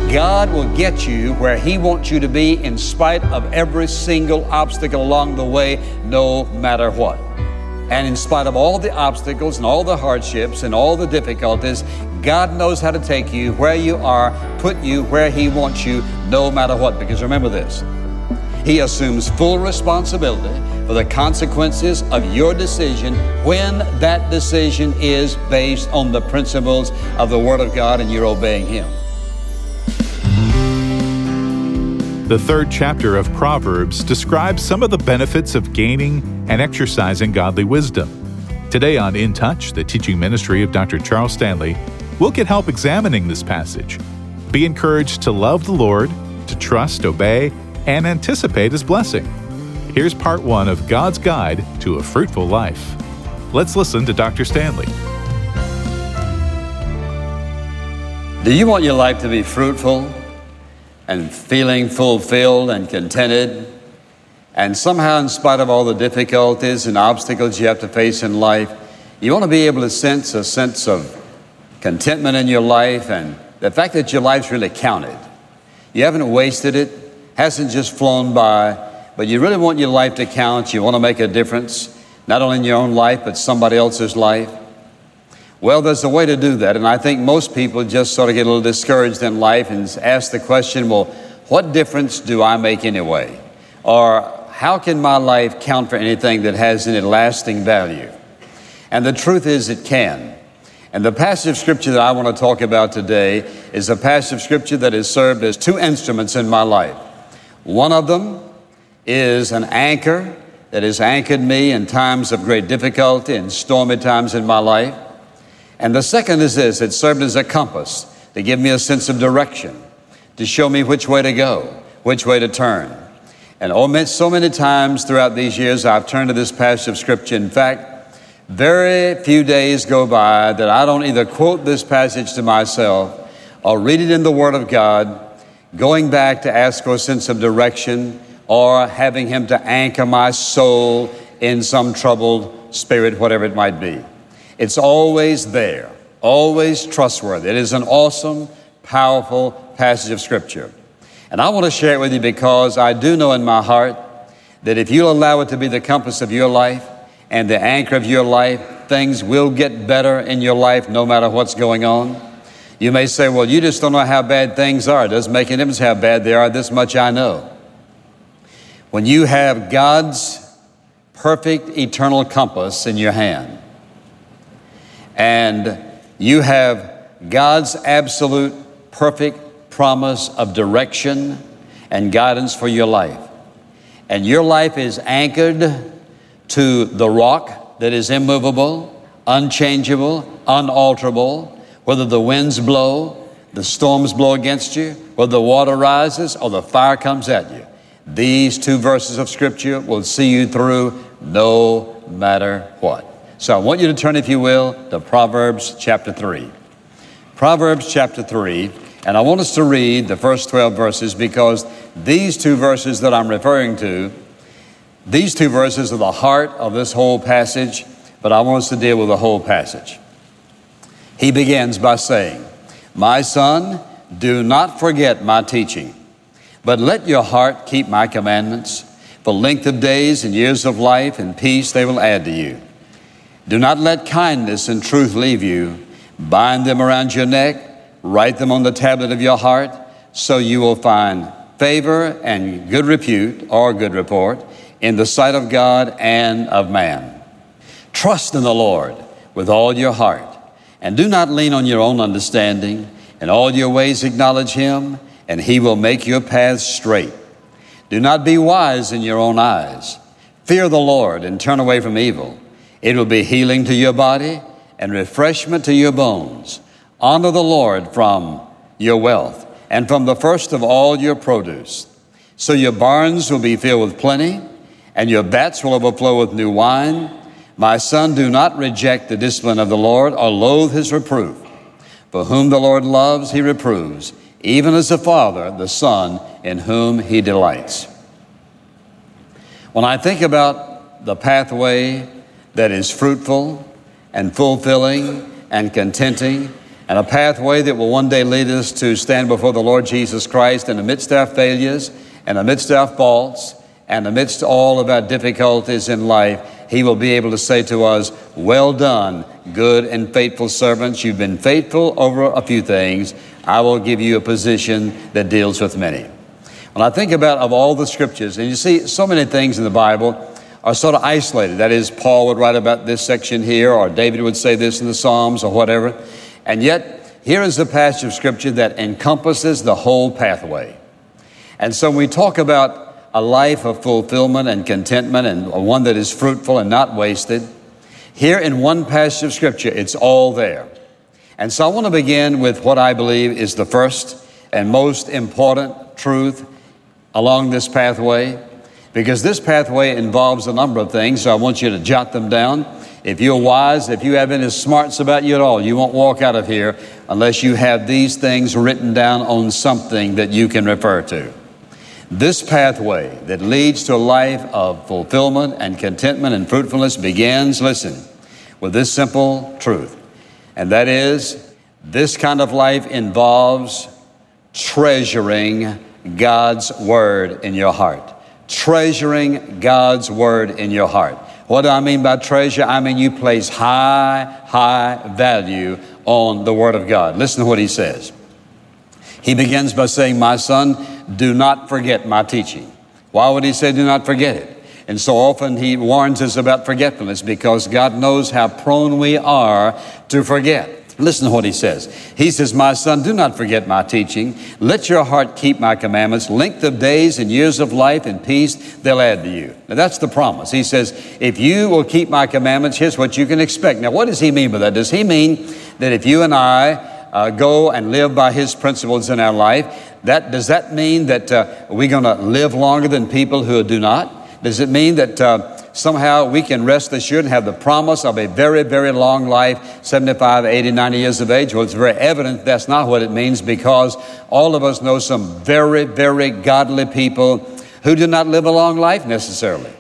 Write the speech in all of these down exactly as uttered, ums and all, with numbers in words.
God will get you where He wants you to be in spite of every single obstacle along the way, no matter what. And in spite of all the obstacles and all the hardships and all the difficulties, God knows how to take you where you are, put you where He wants you, no matter what. Because remember this, He assumes full responsibility for the consequences of your decision when that decision is based on the principles of the Word of God and you're obeying Him. The third chapter of Proverbs describes some of the benefits of gaining and exercising godly wisdom. Today on In Touch, the teaching ministry of Doctor Charles Stanley, we'll get help examining this passage. Be encouraged to love the Lord, to trust, obey, and anticipate His blessing. Here's part one of God's Guide to a Fruitful Life. Let's listen to Doctor Stanley. Do you want your life to be fruitful and feeling fulfilled and contented? And somehow, in spite of all the difficulties and obstacles you have to face in life, you want to be able to sense a sense of contentment in your life and the fact that your life's really counted. You haven't wasted it, hasn't just flown by, but you really want your life to count. You want to make a difference, not only in your own life, but somebody else's life. Well, there's a way to do that, and I think most people just sort of get a little discouraged in life and ask the question, well, what difference do I make anyway? Or how can my life count for anything that has any lasting value? And the truth is it can. And the passage of Scripture that I want to talk about today is a passage of Scripture that has served as two instruments in my life. One of them is an anchor that has anchored me in times of great difficulty and stormy times in my life. And the second is this: it served as a compass to give me a sense of direction, to show me which way to go, which way to turn. And oh, so many times throughout these years, I've turned to this passage of Scripture. In fact, very few days go by that I don't either quote this passage to myself or read it in the Word of God, going back to ask for a sense of direction or having Him to anchor my soul in some troubled spirit, whatever it might be. It's always there, always trustworthy. It is an awesome, powerful passage of Scripture. And I want to share it with you because I do know in my heart that if you'll allow it to be the compass of your life and the anchor of your life, things will get better in your life no matter what's going on. You may say, well, you just don't know how bad things are. It doesn't make any difference how bad they are. This much I know. When you have God's perfect eternal compass in your hand, and you have God's absolute perfect promise of direction and guidance for your life, and your life is anchored to the rock that is immovable, unchangeable, unalterable, whether the winds blow, the storms blow against you, whether the water rises or the fire comes at you. These two verses of Scripture will see you through no matter what. So I want you to turn, if you will, to Proverbs chapter three. Proverbs chapter three, and I want us to read the first twelve verses because these two verses that I'm referring to, these two verses are the heart of this whole passage, but I want us to deal with the whole passage. He begins by saying, "My son, do not forget my teaching, but let your heart keep my commandments. For length of days and years of life and peace they will add to you. Do not let kindness and truth leave you. Bind them around your neck, write them on the tablet of your heart, so you will find favor and good repute or good report in the sight of God and of man. Trust in the Lord with all your heart, and do not lean on your own understanding. In all your ways acknowledge Him, and He will make your paths straight. Do not be wise in your own eyes. Fear the Lord and turn away from evil. It will be healing to your body and refreshment to your bones. Honor the Lord from your wealth and from the first of all your produce. So your barns will be filled with plenty, and your vats will overflow with new wine. My son, do not reject the discipline of the Lord or loathe His reproof. For whom the Lord loves, He reproves, even as the Father, the Son, in whom He delights." When I think about the pathway that is fruitful and fulfilling and contenting and a pathway that will one day lead us to stand before the Lord Jesus Christ in the midst of our failures, and amidst our faults, and amidst all of our difficulties in life. He will be able to say to us, well done, good and faithful servants. You've been faithful over a few things. I will give you a position that deals with many. When I think about of all the scriptures, and you see so many things in the Bible are sort of isolated. That is, Paul would write about this section here, or David would say this in the Psalms or whatever. And yet, here is a passage of scripture that encompasses the whole pathway. And so when we talk about a life of fulfillment and contentment, and one that is fruitful and not wasted, here in one passage of scripture, it's all there. And so I want to begin with what I believe is the first and most important truth along this pathway, because this pathway involves a number of things, so I want you to jot them down. If you're wise, if you have any smarts about you at all, you won't walk out of here unless you have these things written down on something that you can refer to. This pathway that leads to a life of fulfillment and contentment and fruitfulness begins, listen, with this simple truth. And that is, this kind of life involves treasuring God's Word in your heart. Treasuring God's Word in your heart. What do I mean by treasure? I mean you place high, high value on the Word of God. Listen to what he says. He begins by saying, my son, do not forget my teaching. Why would he say do not forget it? And so often he warns us about forgetfulness, because God knows how prone we are to forget. Listen to what he says. He says, my son, do not forget my teaching. Let your heart keep my commandments. Length of days and years of life and peace, they'll add to you. Now that's the promise. He says, if you will keep my commandments, here's what you can expect. Now what does he mean by that? Does he mean that if you and I Uh, go and live by his principles in our life, that does that mean that uh, we're going to live longer than people who do not? Does it mean that uh, somehow we can rest assured and have the promise of a very, very long life, seventy-five, eighty, ninety years of age? Well, it's very evident that's not what it means, because all of us know some very, very godly people who do not live a long life necessarily.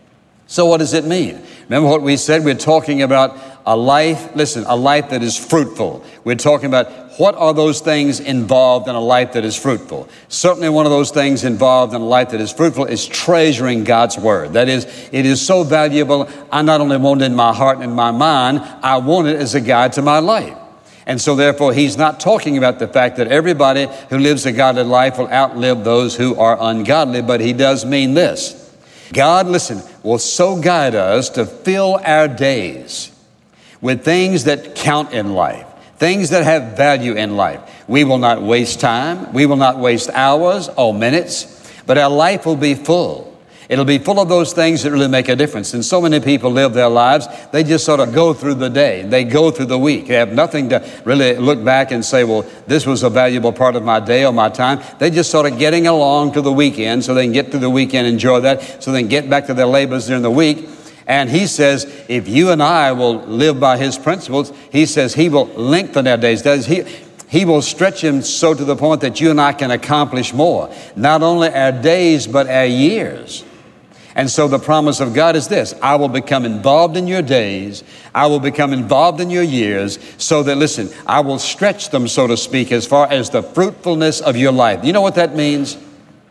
So what does it mean? Remember what we said? We're talking about a life, listen, a life that is fruitful. We're talking about what are those things involved in a life that is fruitful. Certainly one of those things involved in a life that is fruitful is treasuring God's Word. That is, it is so valuable, I not only want it in my heart and in my mind, I want it as a guide to my life. And so therefore, he's not talking about the fact that everybody who lives a godly life will outlive those who are ungodly, but he does mean this. God, listen, will so guide us to fill our days with things that count in life, things that have value in life. We will not waste time. We will not waste hours or minutes, but our life will be full. It'll be full of those things that really make a difference. And so many people live their lives, they just sort of go through the day. They go through the week. They have nothing to really look back and say, well, this was a valuable part of my day or my time. They just sort of getting along to the weekend so they can get through the weekend, enjoy that, so they can get back to their labors during the week. And he says, if you and I will live by his principles, he says he will lengthen our days. That is, he, he will stretch them so to the point that you and I can accomplish more. Not only our days, but our years. And so the promise of God is this: I will become involved in your days. I will become involved in your years, so that, listen, I will stretch them, so to speak, as far as the fruitfulness of your life. You know what that means?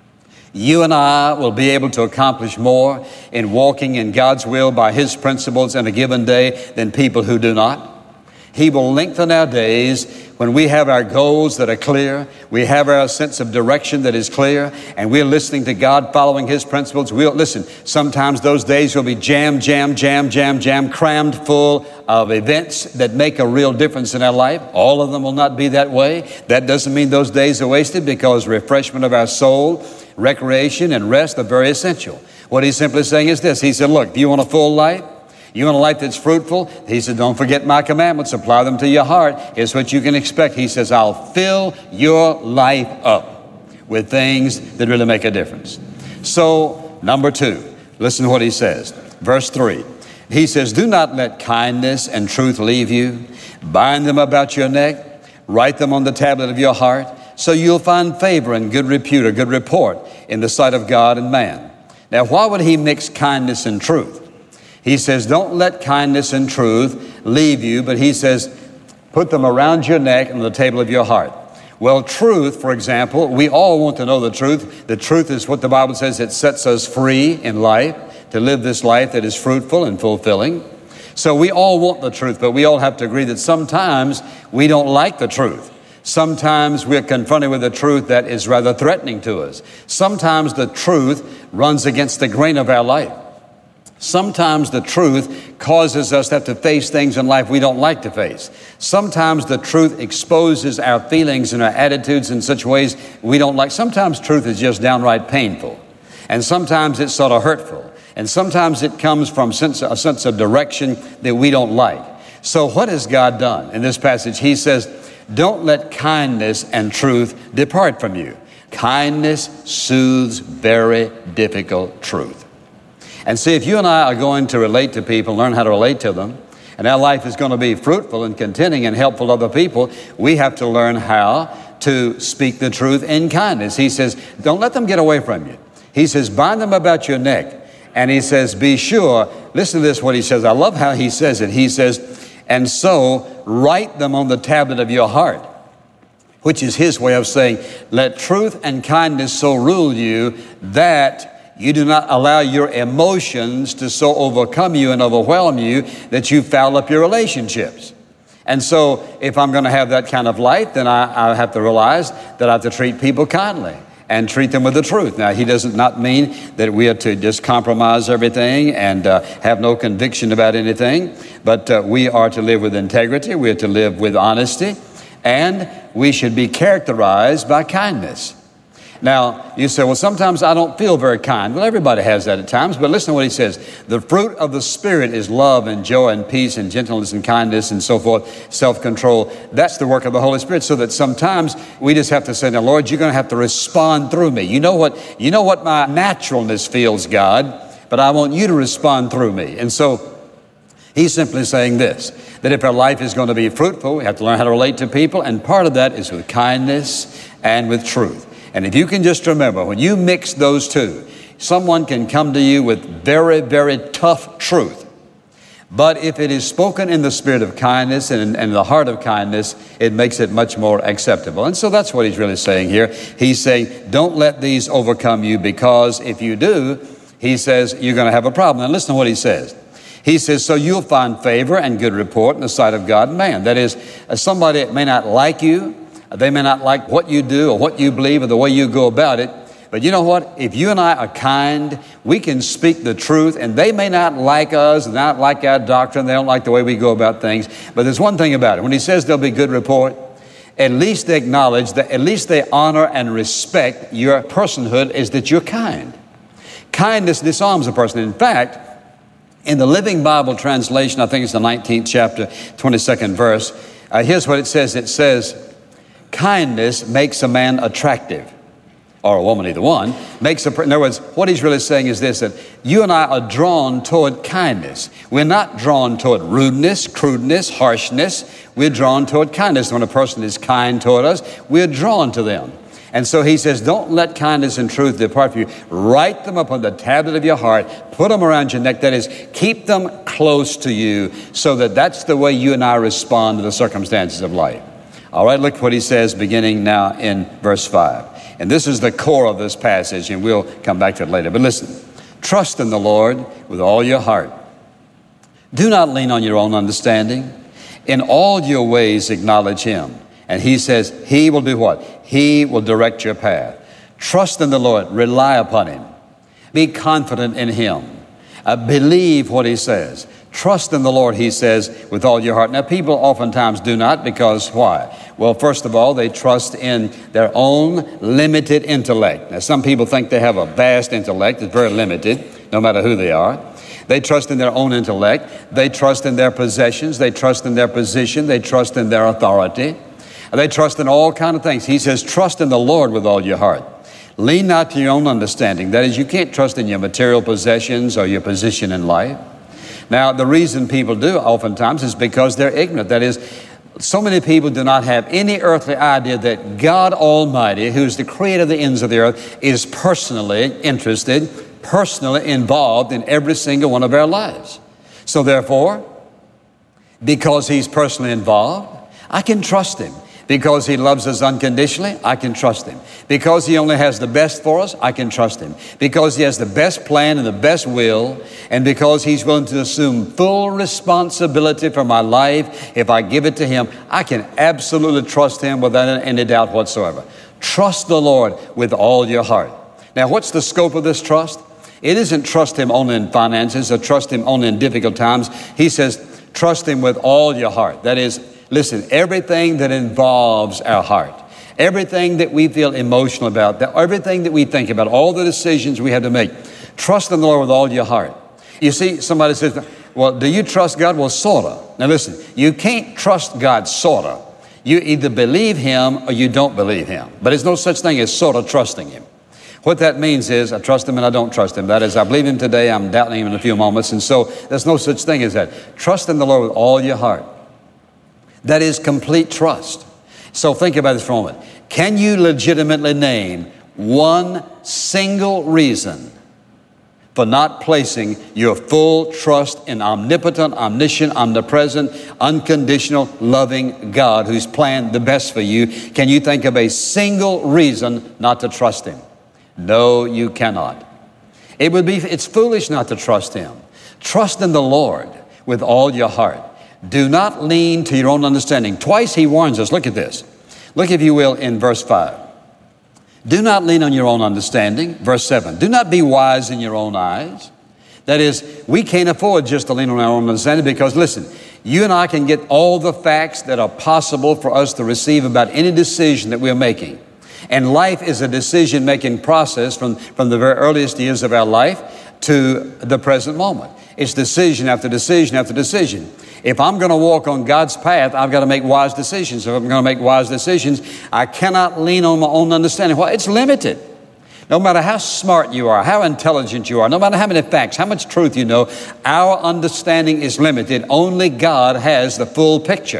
You and I will be able to accomplish more in walking in God's will by his principles in a given day than people who do not. He will lengthen our days when we have our goals that are clear, we have our sense of direction that is clear, and we're listening to God, following his principles. We'll listen. Sometimes those days will be jam, jam, jam, jam, jam, crammed full of events that make a real difference in our life. All of them will not be that way. That doesn't mean those days are wasted, because refreshment of our soul, recreation, and rest are very essential. What he's simply saying is this. He said, look, do you want a full life? You want a life that's fruitful? He said, don't forget my commandments. Apply them to your heart. Here's what you can expect. He says, I'll fill your life up with things that really make a difference. So, number two, listen to what he says. Verse three. He says, do not let kindness and truth leave you. Bind them about your neck. Write them on the tablet of your heart, so you'll find favor and good repute, or good report in the sight of God and man. Now, why would he mix kindness and truth? He says, don't let kindness and truth leave you, but he says, put them around your neck and the table of your heart. Well, truth, for example, we all want to know the truth. The truth is what the Bible says, it sets us free in life to live this life that is fruitful and fulfilling. So we all want the truth, but we all have to agree that sometimes we don't like the truth. Sometimes we're confronted with a truth that is rather threatening to us. Sometimes the truth runs against the grain of our life. Sometimes the truth causes us to have to face things in life we don't like to face. Sometimes the truth exposes our feelings and our attitudes in such ways we don't like. Sometimes truth is just downright painful. And sometimes it's sort of hurtful. And sometimes it comes from sense, a sense of direction that we don't like. So what has God done? In this passage, he says, don't let kindness and truth depart from you. Kindness soothes very difficult truth. And see, if you and I are going to relate to people, learn how to relate to them, and our life is going to be fruitful and contenting and helpful to other people, we have to learn how to speak the truth in kindness. He says, don't let them get away from you. He says, bind them about your neck. And he says, be sure, listen to this, what he says. I love how he says it. He says, and so write them on the tablet of your heart, which is his way of saying, let truth and kindness so rule you that you do not allow your emotions to so overcome you and overwhelm you that you foul up your relationships. And so if I'm going to have that kind of life, then I, I have to realize that I have to treat people kindly and treat them with the truth. Now, he doesn't not mean that we are to just compromise everything and uh, have no conviction about anything, but uh, we are to live with integrity, we are to live with honesty, and we should be characterized by kindness. Now, you say, well, sometimes I don't feel very kind. Well, everybody has that at times, but listen to what he says. The fruit of the Spirit is love and joy and peace and gentleness and kindness and so forth, self-control. That's the work of the Holy Spirit, so that sometimes we just have to say, now, Lord, you're going to have to respond through me. You know what, you know what my naturalness feels, God, but I want you to respond through me. And so he's simply saying this, that if our life is going to be fruitful, we have to learn how to relate to people, and part of that is with kindness and with truth. And if you can just remember, when you mix those two, someone can come to you with very, very tough truth. But if it is spoken in the spirit of kindness and in the heart of kindness, it makes it much more acceptable. And so that's what he's really saying here. He's saying, don't let these overcome you, because if you do, he says, you're going to have a problem. And listen to what he says. He says, so you'll find favor and good report in the sight of God and man. That is, somebody may not like you. They may not like what you do or what you believe or the way you go about it. But you know what? If you and I are kind, we can speak the truth, and they may not like us, not like our doctrine. They don't like the way we go about things. But there's one thing about it. When he says there'll be good report, at least they acknowledge that, at least they honor and respect your personhood, is that you're kind. Kindness disarms a person. In fact, in the Living Bible translation, I think it's the nineteenth chapter, twenty-second verse, uh, here's what it says. It says, kindness makes a man attractive, or a woman, either one, makes a, in other words, what he's really saying is this, that you and I are drawn toward kindness. We're not drawn toward rudeness, crudeness, harshness. We're drawn toward kindness. When a person is kind toward us, we're drawn to them. And so he says, don't let kindness and truth depart from you. Write them upon the tablet of your heart. Put them around your neck. That is, keep them close to you, so that that's the way you and I respond to the circumstances of life. All right, look what he says beginning now in verse five. And this is the core of this passage, and we'll come back to it later. But listen, trust in the Lord with all your heart. Do not lean on your own understanding. In all your ways acknowledge him. And he says he will do what? He will direct your path. Trust in the Lord. Rely upon him. Be confident in him. Uh, believe what he says. Trust in the Lord, he says, with all your heart. Now, people oftentimes do not, because why? Well, first of all, they trust in their own limited intellect. Now, some people think they have a vast intellect. It's very limited, no matter who they are. They trust in their own intellect. They trust in their possessions. They trust in their position. They trust in their authority. They trust in all kinds of things. He says, trust in the Lord with all your heart. Lean not to your own understanding. That is, you can't trust in your material possessions or your position in life. Now, the reason people do oftentimes is because they're ignorant. That is, so many people do not have any earthly idea that God Almighty, who's the creator of the ends of the earth, is personally interested, personally involved in every single one of our lives. So therefore, because he's personally involved, I can trust Him. Because He loves us unconditionally, I can trust Him. Because He only has the best for us, I can trust Him. Because He has the best plan and the best will, and because He's willing to assume full responsibility for my life, if I give it to Him, I can absolutely trust Him without any doubt whatsoever. Trust the Lord with all your heart. Now, what's the scope of this trust? It isn't trust Him only in finances or trust Him only in difficult times. He says, trust Him with all your heart. That is, listen, everything that involves our heart, everything that we feel emotional about, that everything that we think about, all the decisions we have to make, trust in the Lord with all your heart. You see, somebody says, well, do you trust God? Well, sort of. Now listen, you can't trust God sort of. You either believe Him or you don't believe Him. But there's no such thing as sort of trusting Him. What that means is I trust Him and I don't trust Him. That is, I believe Him today, I'm doubting Him in a few moments. And so there's no such thing as that. Trust in the Lord with all your heart. That is complete trust. So think about this for a moment. Can you legitimately name one single reason for not placing your full trust in omnipotent, omniscient, omnipresent, unconditional, loving God who's planned the best for you? Can you think of a single reason not to trust Him? No, you cannot. It would be, it's foolish not to trust Him. Trust in the Lord with all your heart. Do not lean to your own understanding. Twice He warns us. Look at this. Look, if you will, in verse five. Do not lean on your own understanding. Verse seven. Do not be wise in your own eyes. That is, we can't afford just to lean on our own understanding because, listen, you and I can get all the facts that are possible for us to receive about any decision that we're making. And life is a decision-making process from, from the very earliest years of our life to the present moment. It's decision after decision after decision. If I'm going to walk on God's path, I've got to make wise decisions. If I'm going to make wise decisions, I cannot lean on my own understanding. Well, it's limited. No matter how smart you are, how intelligent you are, no matter how many facts, how much truth you know, our understanding is limited. Only God has the full picture.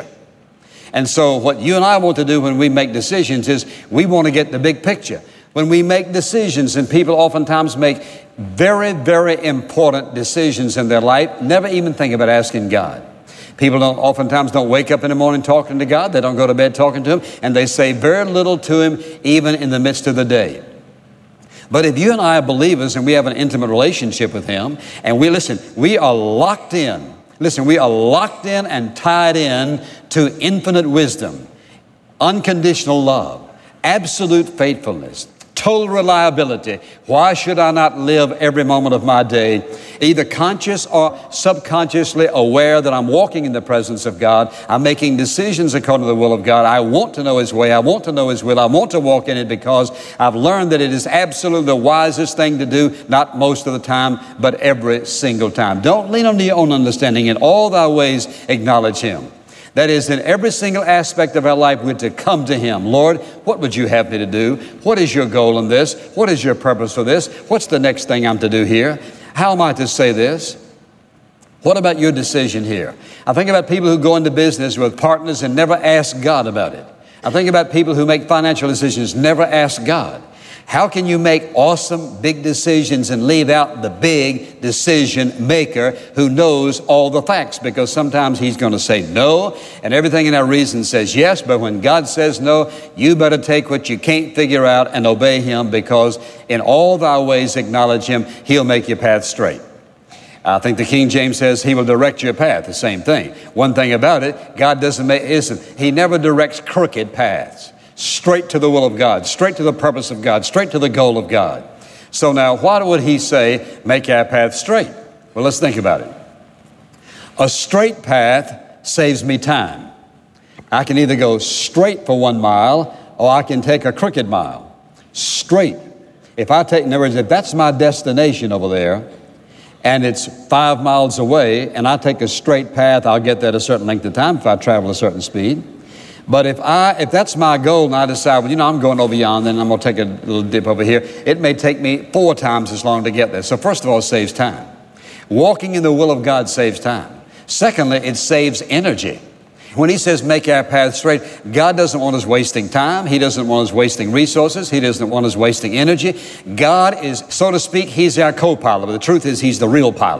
And so what you and I want to do when we make decisions is we want to get the big picture. When we make decisions, and people oftentimes make very, very important decisions in their life, never even think about asking God. People don't oftentimes don't wake up in the morning talking to God. They don't go to bed talking to Him, and they say very little to Him even in the midst of the day. But if you and I are believers and we have an intimate relationship with Him, and we listen, we are locked in. Listen, we are locked in and tied in to infinite wisdom, unconditional love, absolute faithfulness, total reliability. Why should I not live every moment of my day, either conscious or subconsciously aware that I'm walking in the presence of God? I'm making decisions according to the will of God. I want to know His way. I want to know His will. I want to walk in it because I've learned that it is absolutely the wisest thing to do, not most of the time, but every single time. Don't lean on your own understanding. In all thy ways, acknowledge Him. That is, in every single aspect of our life, we're to come to Him. Lord, what would you have me to do? What is your goal in this? What is your purpose for this? What's the next thing I'm to do here? How am I to say this? What about your decision here? I think about people who go into business with partners and never ask God about it. I think about people who make financial decisions, never ask God. How can you make awesome big decisions and leave out the big decision maker who knows all the facts? Because sometimes He's going to say no, and everything in our reason says yes, but when God says no, you better take what you can't figure out and obey Him, because in all thy ways acknowledge Him, He'll make your path straight. I think the King James says He will direct your path, the same thing. One thing about it, God doesn't make, isn't, He never directs crooked paths. Straight to the will of God, straight to the purpose of God, straight to the goal of God. So now, why would He say, make our path straight? Well, let's think about it. A straight path saves me time. I can either go straight for one mile, or I can take a crooked mile. Straight. If I take, in other words, if that's my destination over there, and it's five miles away, and I take a straight path, I'll get there at a certain length of time if I travel a certain speed. But if I, if that's my goal and I decide, well, you know, I'm going over yonder and I'm going to take a little dip over here, it may take me four times as long to get there. So first of all, it saves time. Walking in the will of God saves time. Secondly, it saves energy. When He says make our path straight, God doesn't want us wasting time. He doesn't want us wasting resources. He doesn't want us wasting energy. God is, so to speak, He's our co-pilot. But the truth is He's the real pilot.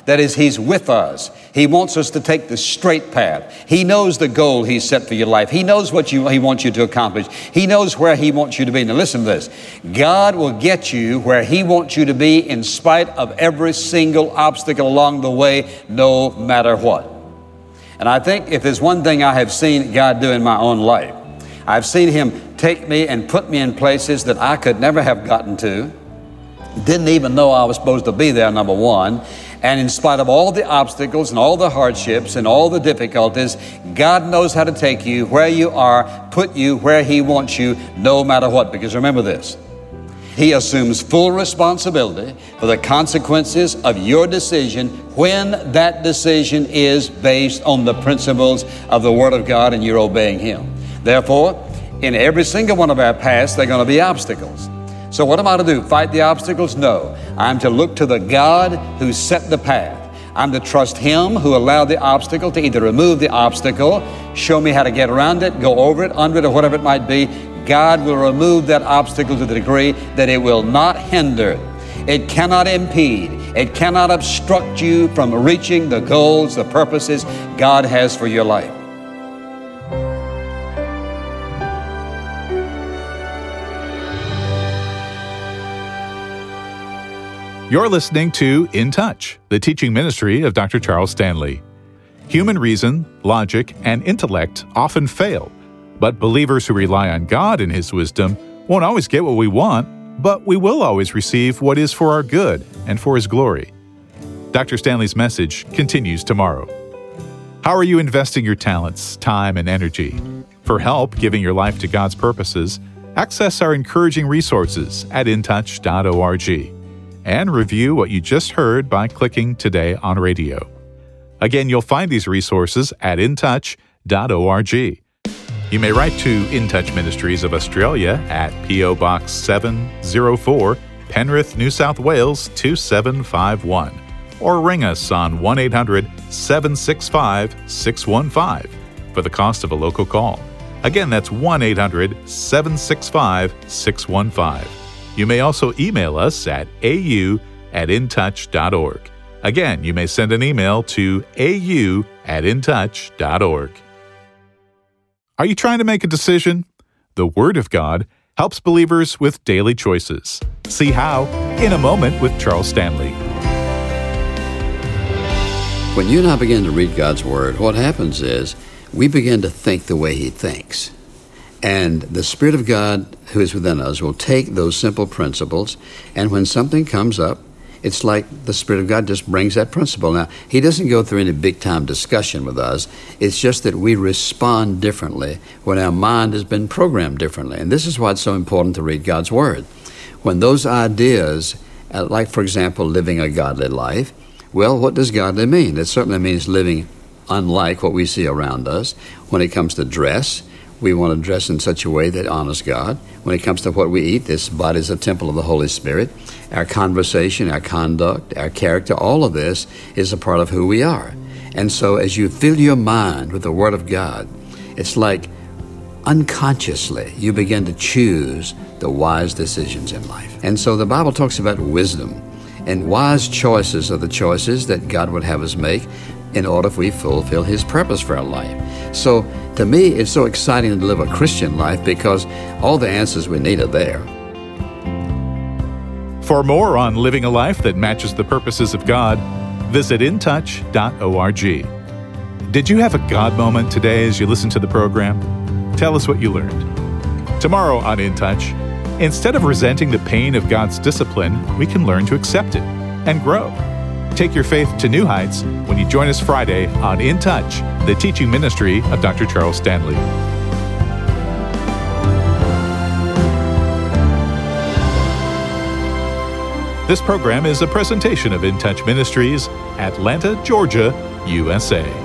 That is, He's with us. He wants us to take the straight path. He knows the goal He's set for your life. He knows what you, He wants you to accomplish. He knows where He wants you to be. Now listen to this. God will get you where He wants you to be in spite of every single obstacle along the way, no matter what. And I think if there's one thing I have seen God do in my own life, I've seen Him take me and put me in places that I could never have gotten to. Didn't even know I was supposed to be there, number one. And in spite of all the obstacles and all the hardships and all the difficulties, God knows how to take you where you are, put you where He wants you, no matter what. Because remember this, He assumes full responsibility for the consequences of your decision when that decision is based on the principles of the Word of God and you're obeying Him. Therefore, in every single one of our paths, there are going to be obstacles. So what am I to do? Fight the obstacles? No. I'm to look to the God who set the path. I'm to trust Him who allowed the obstacle to either remove the obstacle, show me how to get around it, go over it, under it, or whatever it might be. God will remove that obstacle to the degree that it will not hinder. It cannot impede. It cannot obstruct you from reaching the goals, the purposes God has for your life. You're listening to In Touch, the teaching ministry of Doctor Charles Stanley. Human reason, logic, and intellect often fail, but believers who rely on God and His wisdom won't always get what we want, but we will always receive what is for our good and for His glory. Doctor Stanley's message continues tomorrow. How are you investing your talents, time, and energy? For help giving your life to God's purposes, access our encouraging resources at in touch dot org. And review what you just heard by clicking Today on Radio. Again, you'll find these resources at in touch dot org. You may write to In Touch Ministries of Australia at P O Box seven oh four, Penrith, New South Wales two seven five one, or ring us on one eight hundred seven six five six one five for the cost of a local call. Again, that's one eight hundred seven six five six one five. You may also email us at a u at in touch dot org. Again, you may send an email to a u at in touch dot org. Are you trying to make a decision? The Word of God helps believers with daily choices. See how in a moment with Charles Stanley. When you and I begin to read God's Word, what happens is we begin to think the way He thinks. And the Spirit of God who is within us will take those simple principles, and when something comes up, it's like the Spirit of God just brings that principle. Now, He doesn't go through any big-time discussion with us. It's just that we respond differently when our mind has been programmed differently. And this is why it's so important to read God's Word. When those ideas, uh, like, for example, living a godly life, well, what does godly mean? It certainly means living unlike what we see around us. When it comes to dress, we want to dress in such a way that honors God. When it comes to what we eat, this body is a temple of the Holy Spirit. Our conversation, our conduct, our character, all of this is a part of who we are. And so as you fill your mind with the Word of God, it's like unconsciously you begin to choose the wise decisions in life. And so the Bible talks about wisdom, and wise choices are the choices that God would have us make in order if we fulfill His purpose for our life. So to me, it's so exciting to live a Christian life because all the answers we need are there. For more on living a life that matches the purposes of God, visit in touch dot org. Did you have a God moment today as you listened to the program? Tell us what you learned. Tomorrow on In Touch, instead of resenting the pain of God's discipline, we can learn to accept it and grow. Take your faith to new heights when you join us Friday on In Touch, the teaching ministry of Doctor Charles Stanley. This program is a presentation of In Touch Ministries, Atlanta, Georgia, U S A.